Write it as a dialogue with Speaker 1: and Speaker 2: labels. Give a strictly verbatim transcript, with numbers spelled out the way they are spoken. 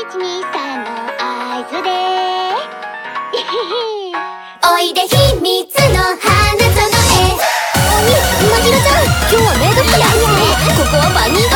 Speaker 1: いちにさんの合図で
Speaker 2: おいで秘密の花園へ。
Speaker 1: おに、まひろちゃん、今日はメイド服なんですね。
Speaker 2: ここはバニー